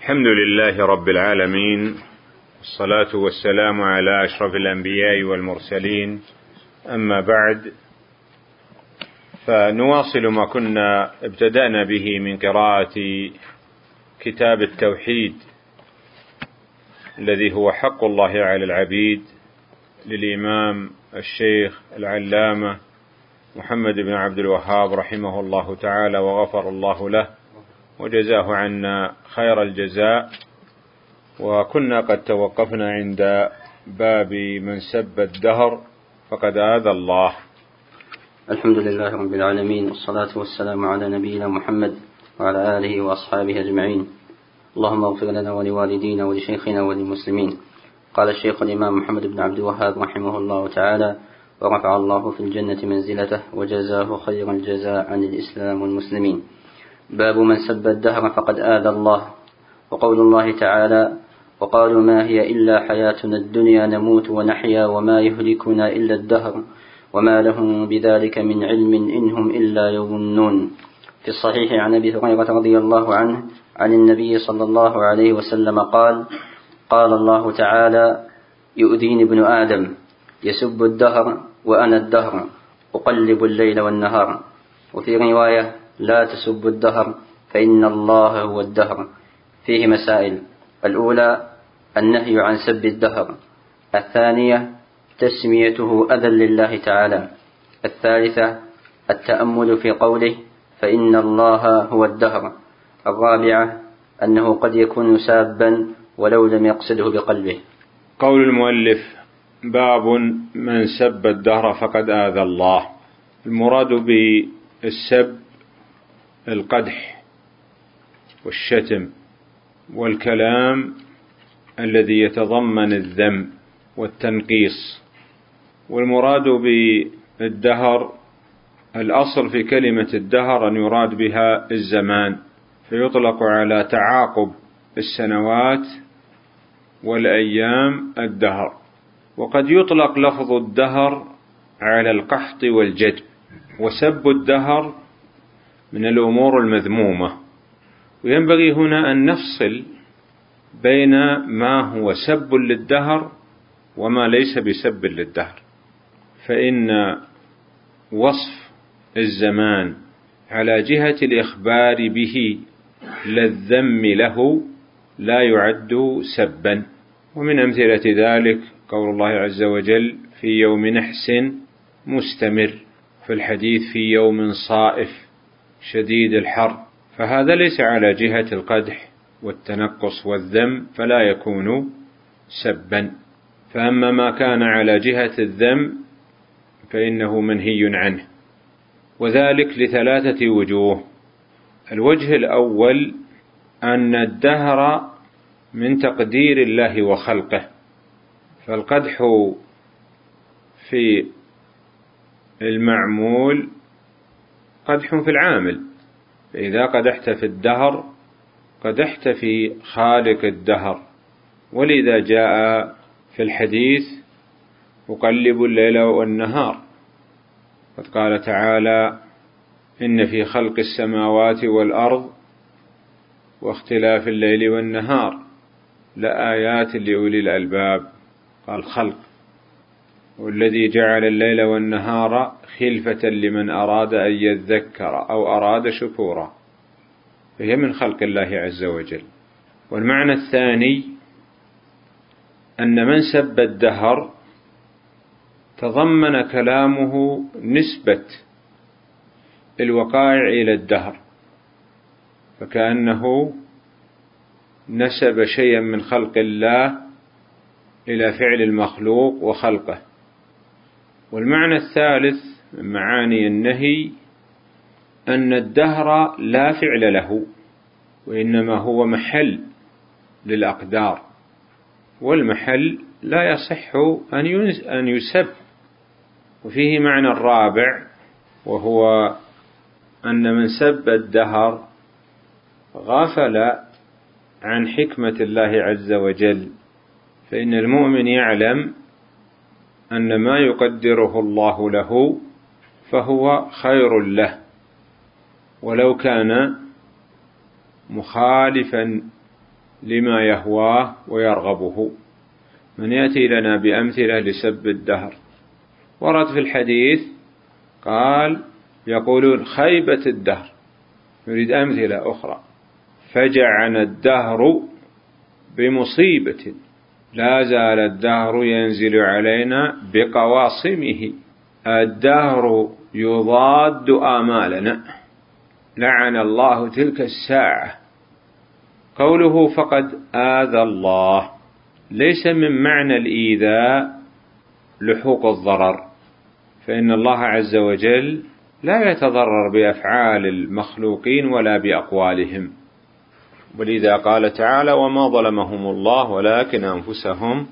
الحمد لله رب العالمين، والصلاة والسلام على أشرف الأنبياء والمرسلين. أما بعد، فنواصل ما كنا ابتدأنا به من قراءة كتاب التوحيد الذي هو حق الله على العبيد للإمام الشيخ العلامة محمد بن عبد الوهاب رحمه الله تعالى، وغفر الله له وجزاه عنا خير الجزاء. وكنا قد توقفنا عند باب من سب الدهر فقد آذى الله. الحمد لله رب العالمين، والصلاة والسلام على نبينا محمد وعلى آله وأصحابه أجمعين. اللهم اغفر لنا ولوالدينا ولشيخنا وللمسلمين. قال الشيخ الإمام محمد بن عبد الوهاب رحمه الله تعالى: ورفع الله في الجنة منزلته وجزاه خير الجزاء عن الإسلام والمسلمين. باب من سب الدهر فقد آذى الله. وقول الله تعالى: وقالوا ما هي إلا حياتنا الدنيا نموت ونحيا وما يهلكنا إلا الدهر وما لهم بذلك من علم إنهم إلا يظنون. في الصحيح عن أبي هريرة رضي الله عنه عن النبي صلى الله عليه وسلم قال: قال الله تعالى: يؤذيني ابن آدم يسب الدهر وأنا الدهر أقلب الليل والنهار. وفي رواية: لا تسبوا الدهر فإن الله هو الدهر. فيه مسائل: الأولى النهي عن سب الدهر، الثانية تسميته أذى لله تعالى، الثالثة التأمل في قوله فإن الله هو الدهر، الرابعة أنه قد يكون سابا ولو لم يقصده بقلبه. قول المؤلف: باب من سب الدهر فقد آذى الله. المراد بالسب القدح والشتم والكلام الذي يتضمن الذم والتنقيص. والمراد بالدهر الأصل في كلمة الدهر أن يراد بها الزمان، فيطلق على تعاقب السنوات والأيام الدهر. وقد يطلق لفظ الدهر على القحط والجدب. وسب الدهر من الأمور المذمومة. وينبغي هنا أن نفصل بين ما هو سب للدهر وما ليس بسب للدهر، فإن وصف الزمان على جهة الإخبار به لا الذم له لا يعد سبا. ومن أمثلة ذلك قول الله عز وجل: في يوم نحس مستمر، في الحديث في يوم صائف شديد الحر. فهذا ليس على جهة القدح والتنقص والذم فلا يكون سبا. فأما ما كان على جهة الذم فإنه منهي عنه، وذلك لثلاثة وجوه. الوجه الأول أن الدهر من تقدير الله وخلقه، فالقدح في المعمول قدح في العامل، فإذا قدحت في الدهر قدحت في خالق الدهر. ولذا جاء في الحديث: أقلب الليل والنهار. قد قال تعالى: إن في خلق السماوات والأرض واختلاف الليل والنهار لآيات لأولي الألباب. قال خلق، والذي جعل الليل والنهار خلفة لمن أراد أن يذكر أو أراد شكورا، فهي من خلق الله عز وجل. والمعنى الثاني أن من سب الدهر تضمن كلامه نسبة الوقائع إلى الدهر، فكأنه نسب شيئا من خلق الله إلى فعل المخلوق وخلقه. والمعنى الثالث من معاني النهي أن الدهر لا فعل له، وإنما هو محل للأقدار، والمحل لا يصح أن يسب. وفيه معنى الرابع، وهو أن من سب الدهر غفل عن حكمة الله عز وجل، فإن المؤمن يعلم أن ما يقدره الله له فهو خير له، ولو كان مخالفا لما يهواه ويرغبه. من يأتي لنا بأمثلة لسب الدهر؟ ورد في الحديث قال يقولون خيبة الدهر، يريد أمثلة أخرى. فجعنا الدهر بمصيبة، لا زال الدهر ينزل علينا بقواصمه. الدهر يضاد آمالنا، لعن الله تلك الساعة. قوله فقد آذى الله ليس من معنى الإيذاء لحوق الضرر، فإن الله عز وجل لا يتضرر بأفعال المخلوقين ولا بأقوالهم. ولذا قال تعالى وما ظلمهم الله ولكن أنفسهم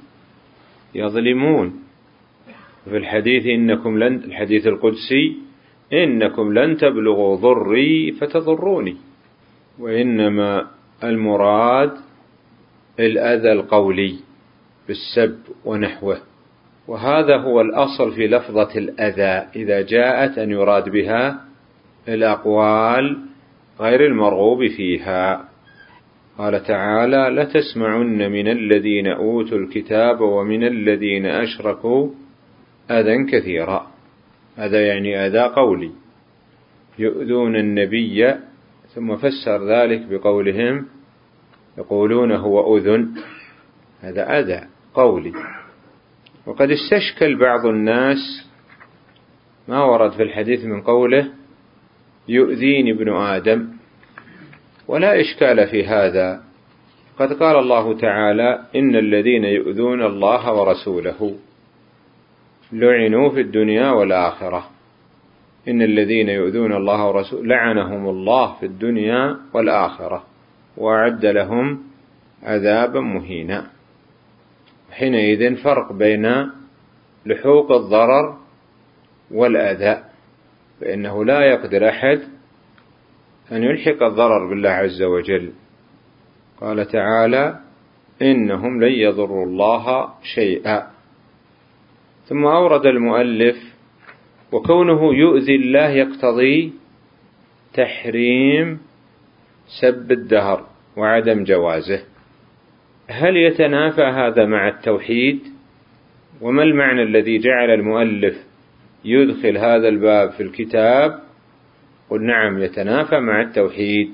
يظلمون. في الحديث الحديث القدسي إنكم لن تبلغوا ضري فتضروني، وإنما المراد الأذى القولي بالسب ونحوه، وهذا هو الأصل في لفظة الأذى إذا جاءت أن يراد بها الأقوال غير المرغوب فيها. قال تعالى لتسمعن من الذين أوتوا الكتاب ومن الذين أشركوا أذى كثيرا. هذا يعني أذى قولي، يؤذون النبي، ثم فسر ذلك بقولهم يقولون هو أذن، هذا أذى قولي. وقد استشكل بعض الناس ما ورد في الحديث من قوله يؤذيني ابن آدم، ولا إشكال في هذا. قد قال الله تعالى إن الذين يؤذون الله ورسوله لعنوا في الدنيا والآخرة. إن الذين يؤذون الله ورسوله لعنهم الله في الدنيا والآخرة وأعد لهم عذابا مهينا. حينئذ فرق بين لحوق الضرر والأذى، فإنه لا يقدر أحد أن يلحق الضرر بالله عز وجل. قال تعالى إنهم لن يضروا الله شيئا. ثم أورد المؤلف وكونه يؤذي الله يقتضي تحريم سب الدهر وعدم جوازه. هل يتنافى هذا مع التوحيد؟ وما المعنى الذي جعل المؤلف يدخل هذا الباب في الكتاب؟ قل نعم يتنافى مع التوحيد،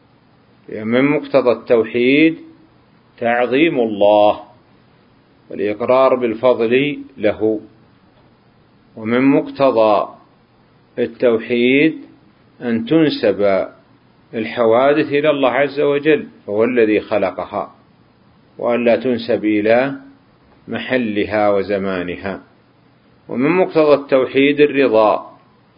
من مقتضى التوحيد تعظيم الله والإقرار بالفضل له، ومن مقتضى التوحيد أن تنسب الحوادث إلى الله عز وجل فهو الذي خلقها، وأن لا تنسب إلى محلها وزمانها. ومن مقتضى التوحيد الرضا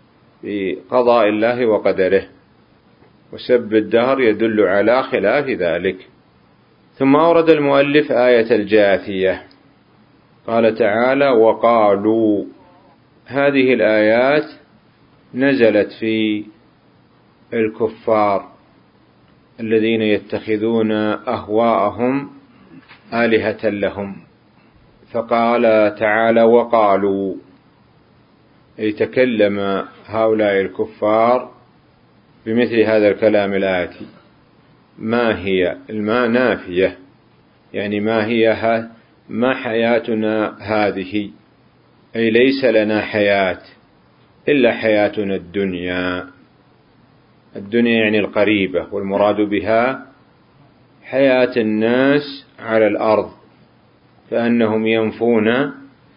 بقضاء الله وقدره، وسب الدهر يدل على خلاف ذلك. ثم أورد المؤلف آية الجاثية، قال تعالى وقالوا. هذه الآيات نزلت في الكفار الذين يتخذون أهواءهم آلهة لهم، فقال تعالى وقالوا، أي تكلم هؤلاء الكفار بمثل هذا الكلام الآتي. ما هي الماء نافية، يعني ما حياتنا هذه، أي ليس لنا حياة إلا حياتنا الدنيا. الدنيا يعني القريبة، والمراد بها حياة الناس على الأرض، فأنهم ينفون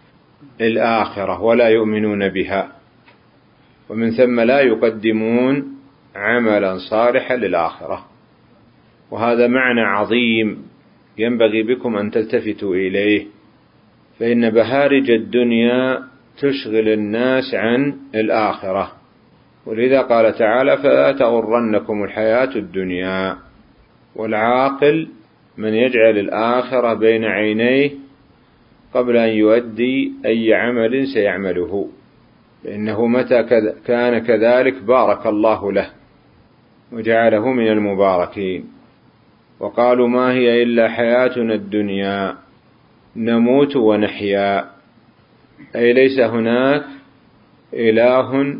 الآخرة ولا يؤمنون بها، ومن ثم لا يقدمون عملا صالحا للآخرة. وهذا معنى عظيم ينبغي بكم أن تلتفتوا إليه، فإن بهارج الدنيا تشغل الناس عن الآخرة، ولذا قال تعالى فلا تغرنكم الحياة الدنيا. والعاقل من يجعل الآخرة بين عينيه قبل أن يؤدي أي عمل سيعمله، فإنه متى كان كذلك بارك الله له وجعله من المباركين. وقالوا ما هي إلا حياتنا الدنيا نموت ونحيا، أي ليس هناك إله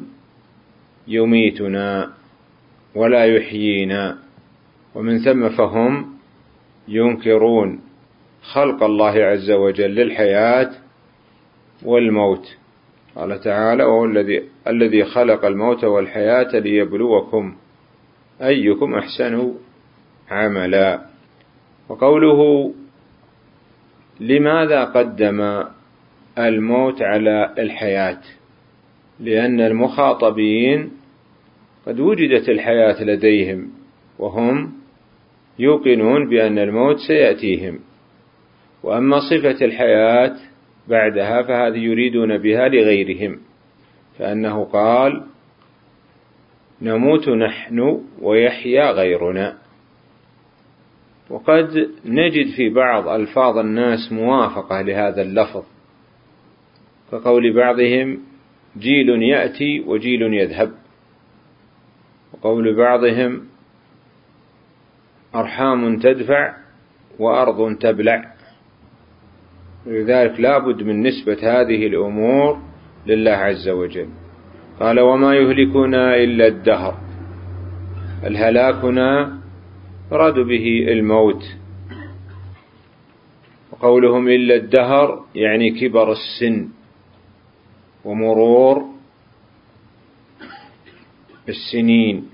يميتنا ولا يحيينا، ومن ثم فهم ينكرون خلق الله عز وجل للحياة والموت. قال تعالى: وهو الذي خلق الموت والحياة ليبلوكم أيكم أحسن عملا. وقوله: لماذا قدم الموت على الحياة؟ لأن المخاطبين قد وجدت الحياة لديهم، وهم يوقنون بأن الموت سيأتيهم، وأما صفة الحياة بعدها فهذه يريدون بها لغيرهم، فأنه قال: نموت نحن ويحيا غيرنا. وقد نجد في بعض ألفاظ الناس موافقة لهذا اللفظ، كقول بعضهم: جيل يأتي وجيل يذهب، وقول بعضهم: أرحام تدفع وأرض تبلع. لذلك لا بد من نسبة هذه الأمور لله عز وجل. قال: وما يهلكنا إلا الدهر. الهلاكنا راد به الموت. وقولهم إلا الدهر يعني كبر السن ومرور السنين،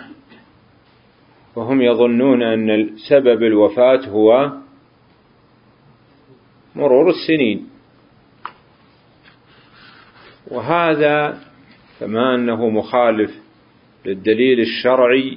وهم يظنون أن سبب الوفاة هو مرور السنين، وهذا كما أنه مخالف للدليل الشرعي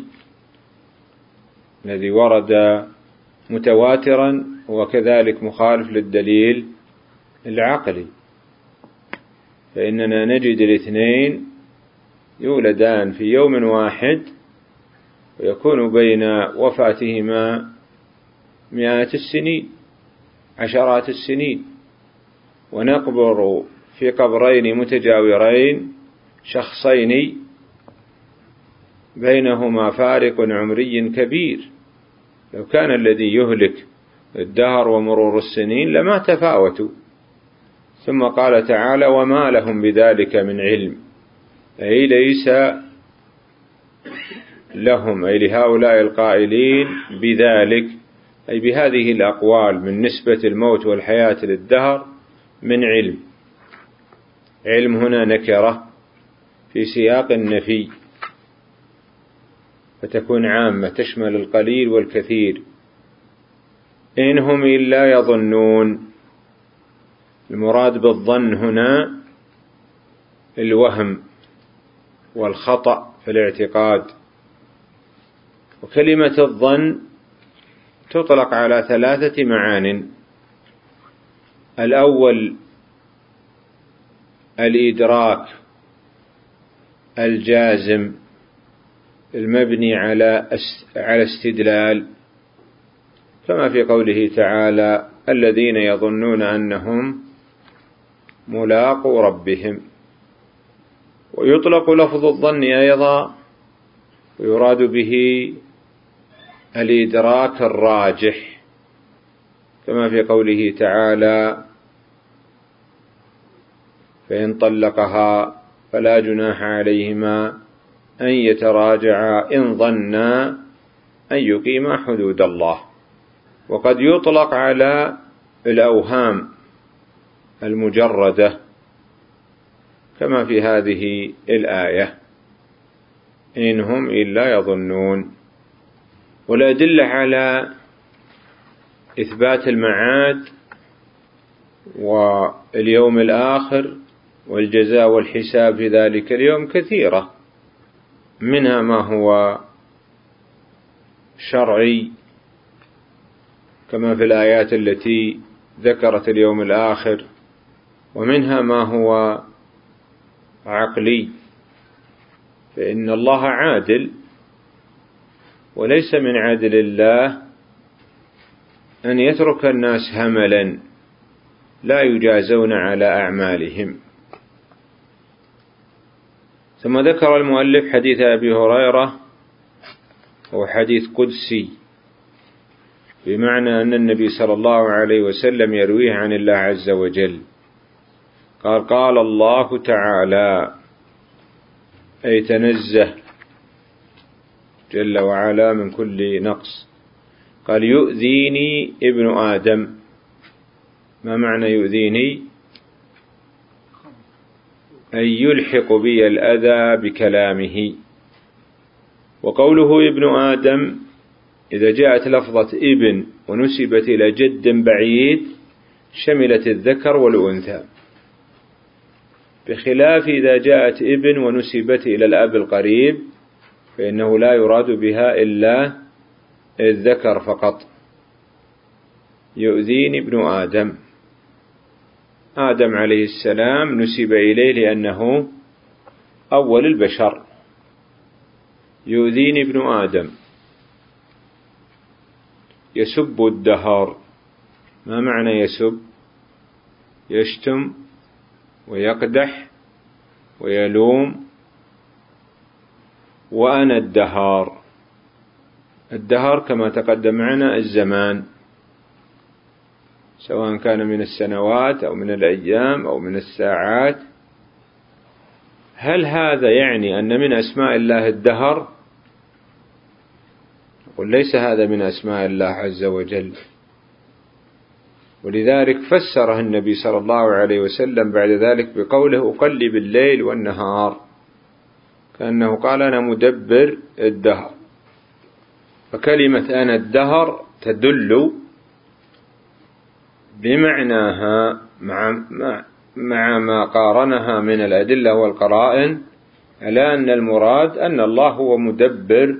الذي ورد متواترا، وكذلك مخالف للدليل العقلي، فإننا نجد الاثنين يولدان في يوم واحد، ويكون بين وفاتهما مئات السنين، عشرات السنين، ونقبر في قبرين متجاورين شخصين بينهما فارق عمري كبير. لو كان الذي يهلك الدهر ومرور السنين لما تفاوتوا. ثم قال تعالى: وما لهم بذلك من علم، أي ليس لهم، أي لهؤلاء القائلين بذلك، أي بهذه الأقوال من نسبة الموت والحياة للدهر، من علم. علم هنا نكرة في سياق النفي، فتكون عامة تشمل القليل والكثير. إن هم إلا يظنون. المراد بالظن هنا الوهم والخطأ في الاعتقاد. وكلمة الظن تطلق على 3 معان: الأول الإدراك الجازم المبني على استدلال، كما في قوله تعالى: الذين يظنون أنهم ملاقو ربهم. ويطلق لفظ الظن أيضا ويراد به الإدراك الراجح، كما في قوله تعالى: فإن طلقها فلا جناح عليهما أن يتراجعا إن ظنا أن يقيما حدود الله. وقد يطلق على الأوهام المجردة، كما في هذه الآية: إن هم إلا يظنون. والأدلة على إثبات المعاد واليوم الآخر والجزاء والحساب في ذلك اليوم كثيرة، منها ما هو شرعي كما في الآيات التي ذكرت اليوم الآخر، ومنها ما هو عقلي، فإن الله عادل، وليس من عدل الله أن يترك الناس هملا لا يجازون على أعمالهم. ثم ذكر المؤلف حديث أبي هريرة، هو حديث قدسي، بمعنى أن النبي صلى الله عليه وسلم يرويه عن الله عز وجل. قال: قال الله تعالى، أي تنزه جل وعلا من كل نقص. قال يؤذيني ابن آدم. ما معنى يؤذيني؟ أن يلحق بي الأذى بكلامه. وقوله ابن آدم إذا جاءت لفظة ابن ونسبت إلى جد بعيد شملت الذكر والأنثى، بخلاف إذا جاءت ابن ونسبت إلى الأب القريب فإنه لا يراد بها إلا الذكر فقط. يؤذيني ابن آدم، آدم عليه السلام نسب إليه لأنه أول البشر. يؤذيني ابن آدم. يسب الدهر. ما معنى يسب؟ يشتم ويقدح ويلوم. وأنا الدهر. الدهر كما تقدم معنا الزمان، سواء كان من السنوات أو من الأيام أو من الساعات. هل هذا يعني أن من أسماء الله الدهر؟ قل ليس هذا من أسماء الله عز وجل. ولذلك فسره النبي صلى الله عليه وسلم بعد ذلك بقوله أقلب الليل والنهار، كأنه قال أنا مدبر الدهر. فكلمة أنا الدهر تدل بمعناها مع ما قارنها من الأدلة والقرائن على أن المراد أن الله هو مدبر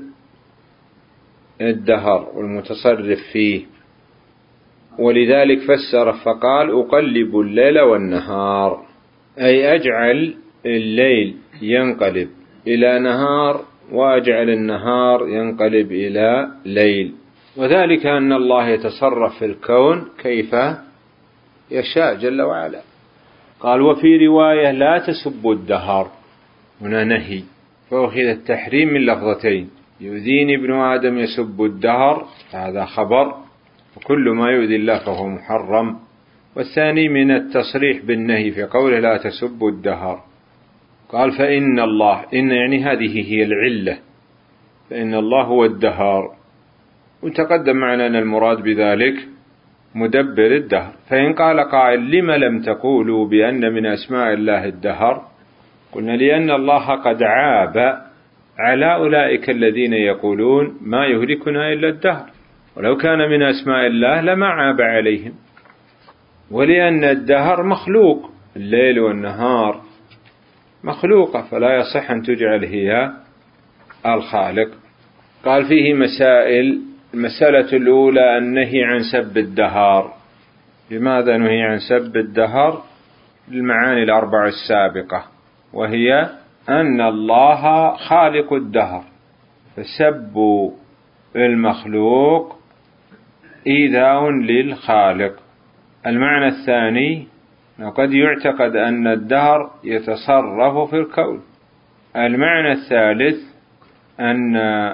الدهر والمتصرف فيه. ولذلك فسر فقال أقلب الليل والنهار، أي أجعل الليل ينقلب إلى نهار وأجعل النهار ينقلب إلى ليل. وذلك أن الله يتصرف في الكون كيف يشاء جل وعلا. قال وفي رواية لا تسبوا الدهر، هنا نهي، فأخذ التحريم من لفظتين. يؤذيني ابن آدم يسب الدهر، هذا خبر، وكل ما يؤذي الله فهو محرم. والثاني من التصريح بالنهي في قوله لا تسبوا الدهر. قال فإن الله، إن يعني هذه هي العلة، فإن الله هو الدهر. وتقدم معنا أن المراد بذلك مدبر الدهر. فإن قال قائل لم لم تقولوا بأن من أسماء الله الدهر؟ قلنا لأن الله قد عاب على أولئك الذين يقولون ما يهلكنا إلا الدهر، ولو كان من أسماء الله لما عاب عليهم. ولأن الدهر مخلوق، الليل والنهار مخلوقة، فلا يصح أن تجعل هي الخالق. قال فيه مسائل. المسألة الأولى النهي عن سب الدهر. لماذا نهي عن سب الدهر؟ للمعاني الأربع السابقة، وهي أن الله خالق الدهر، فسب المخلوق إيذاء للخالق. المعنى الثاني قد يعتقد أن الدهر يتصرف في الكون. المعنى الثالث أن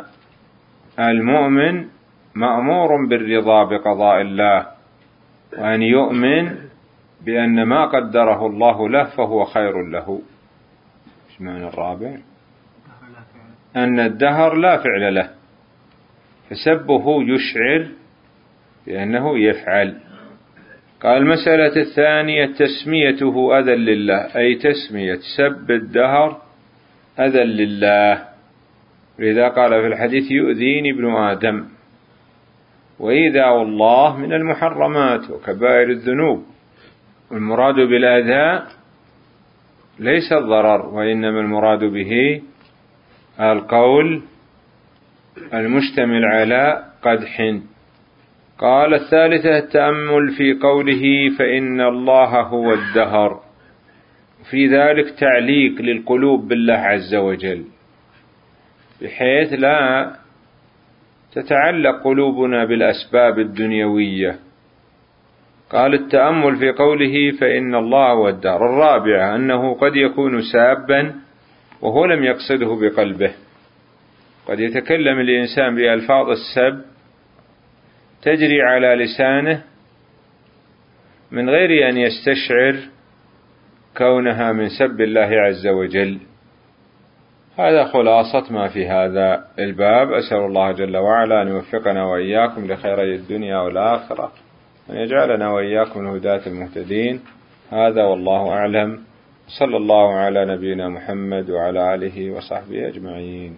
المؤمن مأمور بالرضا بقضاء الله، وأن يؤمن بأن ما قدره الله له فهو خير له. إيش معنى الرابع؟ أن الدهر لا فعل له، فسبه يشعر بأنه يفعل. قال المسألة الثانية تسميته أذى لله، أي تسمية سب الدهر أذى لله. لذا قال في الحديث يؤذيني ابن آدم. وإيذاء الله من المحرمات وكبائر الذنوب. والمراد بالأذى ليس الضرر، وإنما المراد به القول المشتمل على قدح. قال الثالثة التأمل في قوله فإن الله هو الدهر، في ذلك تعليق للقلوب بالله عز وجل، بحيث لا تتعلق قلوبنا بالأسباب الدنيوية. قال التأمل في قوله فإن الله هو الدهر. الرابعة أنه قد يكون سابا وهو لم يقصده بقلبه. قد يتكلم الإنسان بألفاظ السب تجري على لسانه من غير أن يستشعر كونها من سب الله عز وجل. هذا خلاصة ما في هذا الباب. أسأل الله جل وعلا أن يوفقنا وإياكم لخيري الدنيا والآخرة، أن يجعلنا وإياكم الهداة المهتدين. هذا والله أعلم. صلى الله على نبينا محمد وعلى آله وصحبه أجمعين.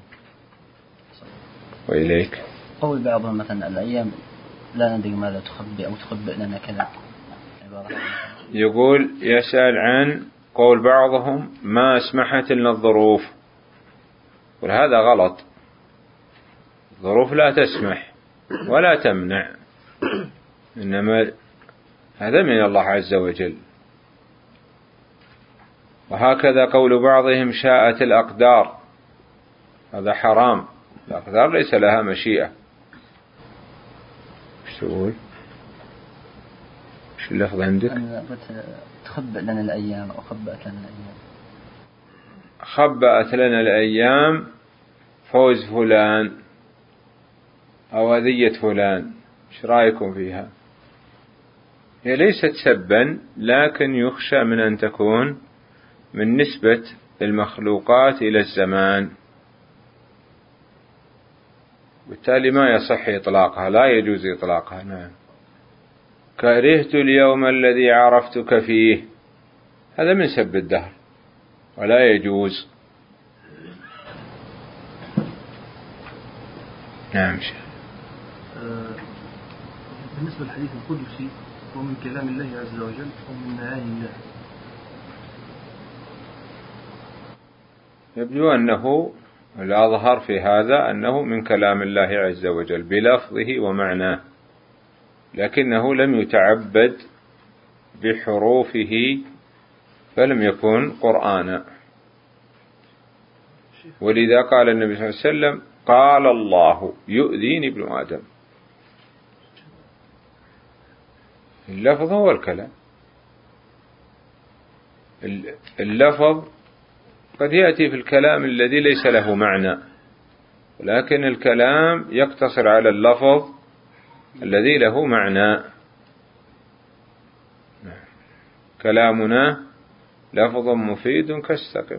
وإليك. قول بعضهم مثلا الأيام لا ندري ماذا تخبئ أو تخبئ لنا كذا. يقول يسأل عن قول بعضهم ما اسمحت لنا الظروف، وهذا غلط. الظروف لا تسمح ولا تمنع، إنما هذا من الله عز وجل. وهكذا قول بعضهم شاءت الأقدار، هذا حرام. الأقدار ليس لها مشيئة. ايش تقول؟ ايش اللفظ عندك؟ تخبأ لنا الأيام أو خبأت لنا الأيام. خبأت لنا الأيام فوز فلان أو أذية فلان، ايش رأيكم فيها؟ هي ليست سبا، لكن يخشى من أن تكون من نسبة المخلوقات إلى الزمان، بالتالي ما يصح إطلاقها، لا يجوز إطلاقها. نعم. كرهت اليوم الذي عرفتك فيه، هذا من سب الدهر ولا يجوز. نعم. بالنسبة للحديث القدسي هو من كلام الله عز وجل ومن معاني الله. يبدو أنه الأظهر في هذا أنه من كلام الله عز وجل بلفظه ومعناه، لكنه لم يتعبد بحروفه فلم يكن قرآنا. ولذا قال النبي صلى الله عليه وسلم قال الله يؤذيني ابن آدم. اللفظ هو الكلام. اللفظ قد يأتي في الكلام الذي ليس له معنى، ولكن الكلام يقتصر على اللفظ الذي له معنى. كلامنا لفظ مفيد كاستقم.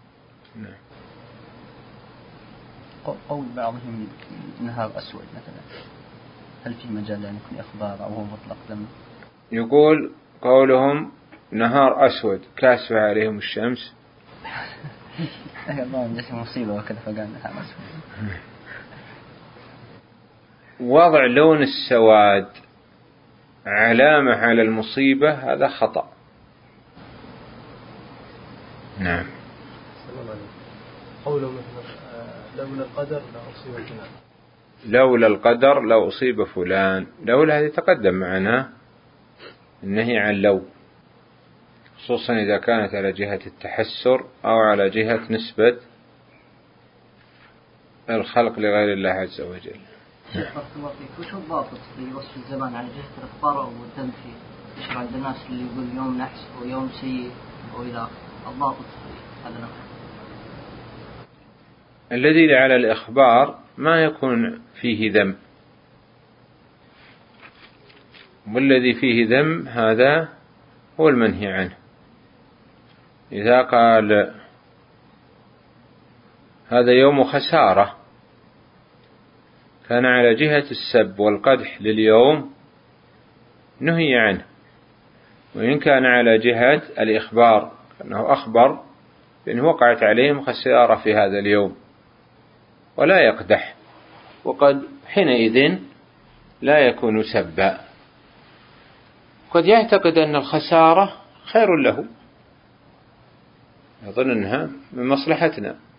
قول بعضهم نهار أسود مثلا، هل في مجال أن يكون إخبار أو هو مطلق لم؟ يقول قولهم نهار أسود كاسفة عليهم الشمس. الله جت مصيبة وكذا فقال نهار أسود. وضع لون السواد علامة على المصيبة هذا خطأ. نعم. قوله مثلا لولا القدر لأصيب فلان. لولا القدر لأصيب فلان، لولا هذه تقدم معنا النهي عن لو، خصوصا إذا كانت على جهة التحسر أو على جهة نسبة الخلق لغير الله عز وجل. بارك الله فيك. وش الضابط في وصف الزمان على جهة الإخبار والذم في إيش عند الناس اللي يقول يوم نحس ويوم سيء وإلى الضابط في هذا الأمر؟ الذي على الإخبار ما يكون فيه ذم، والذي فيه ذم هذا هو المنهي عنه. إذا قال هذا يوم خسارة كان على جهة السب والقدح لليوم نهي عنه، وإن كان على جهة الإخبار أنه أخبر بأنه وقعت عليهم خسارة في هذا اليوم ولا يقدح، وقد حينئذ لا يكون سبا. قد يعتقد أن الخسارة خير له، يظن أنها من مصلحتنا،